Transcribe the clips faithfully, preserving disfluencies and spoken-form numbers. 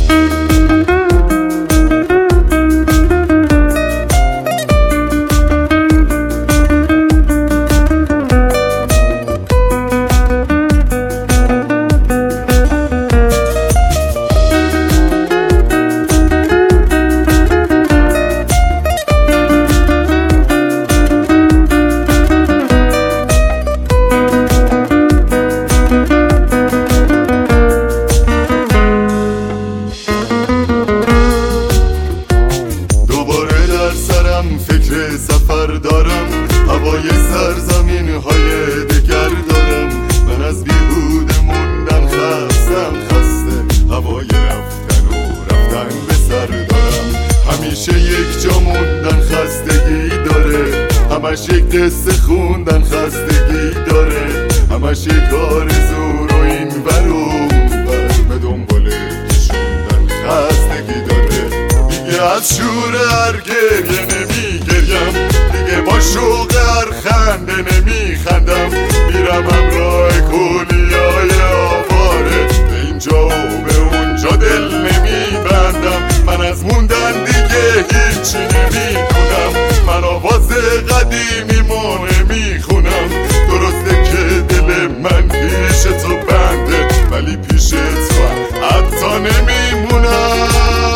فکر سفر دارم، هوای سرزمین های دگر دارم. من از بیهوده موندن خستم، خسته هوای رفتن و رفتن به سر دارم. همیشه یک جا موندن خستگی داره، همش یک قصه خوندن خستگی داره، همش یک آرزو رو این ور و اون ور به دنبال کشوندن خستگی داره. دیگه از شور هر گریه نمی گریم، دیگه با شوق هر خنده نمی خندم. میرم همراه کولیای آواره، به اینجا و به اونجا دل نمی بندم. من از موندن دیگه هیچی نمی کنم، من آواز قدیمیمو نمی خونم. درسته که دل من پیش تو بنده، ولی پیش تو حتی نمی مونم.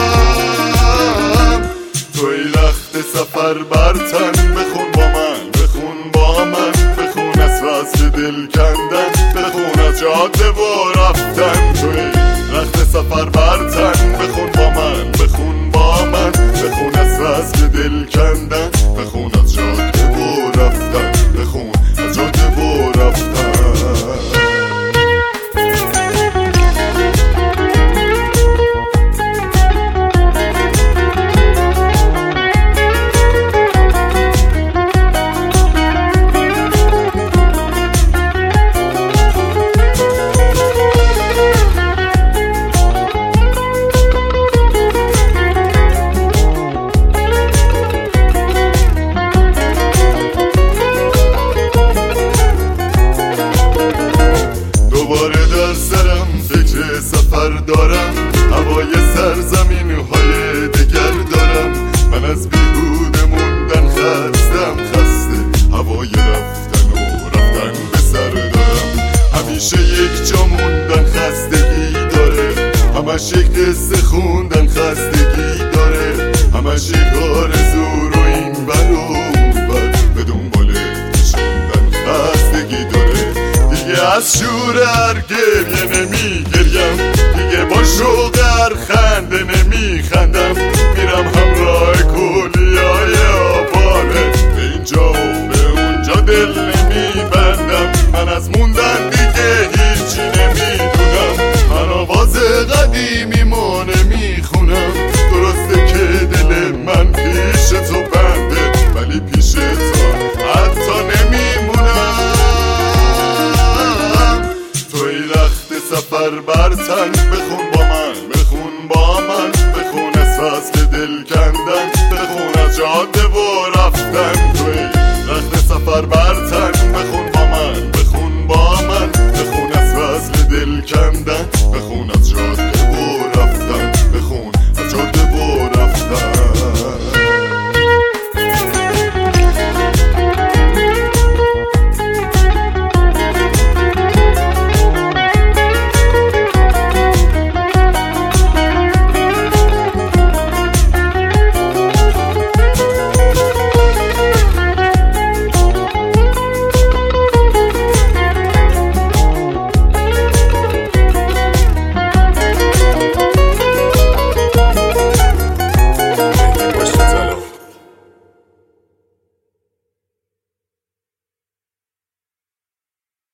توی لخت سفر برتن، بخون با من، بخون با من، بخون از فصل دل کندن، بخون از جاده و رفتن. توی لخت سفر برتن، بخون با من، بخون با من، بخون از فصل دل کندن، بخون از جاده و رفتن، بخون از جاده و رفتن. سفر دارم، هوای سرزمین های دگر دارم. من از بیهوده موندن خستم، خسته هوای رفتن و رفتن به سر دارم. همیشه یک جا موندن خستگی داره، همش یک قصه خوندن خستگی داره، همش یک آرزو رو این ور و اون ور به دنبال کشوندن خستگی داره. دیگه از شور هر گریه نمی گریم، دیگه با شوق هر خنده نمی خندم. میرم همراه کولیای آواره، به اینجا و به اونجا دل نمی بندم. من از موندن دیگه هیچی نمی دونم، من آواز قدیمیمو نمی خونم. درسته که دل من پیش تو بنده، ولی پیش تو حتی نمی مونم. توی لخت سفر برتن، بخون با من، بخون با من، بخون از فصل دل کندن، بخون از جاده و رفتن. توی لخت سفر برتن، بخون با من، بخون با من، بخون از فصل دل کندن، بخون از جاده